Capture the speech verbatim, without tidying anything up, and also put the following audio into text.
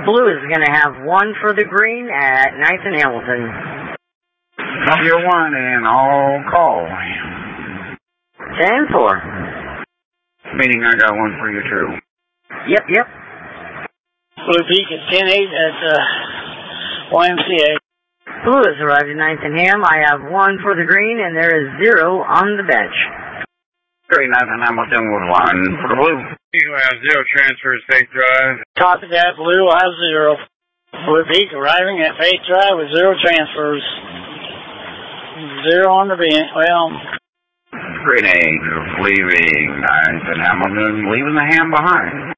Blue is going to have one for the green at ninth and Hamilton. Up your one and all call. ten four. Meaning I got one for you too. Yep, yep. Blue Peak is ten eight at uh, Y M C A. Blue has arrived at ninth and Ham. I have one for the green, and there is zero on the bench. Three ninth and Hamilton with one for the blue. You have zero transfers, Faith Drive. Copy that. Blue will have zero. Blue Peak arriving at Faith Drive with zero transfers. Zero on the bench. Well, Green eight leaving ninth and Hamilton, leaving the Ham behind.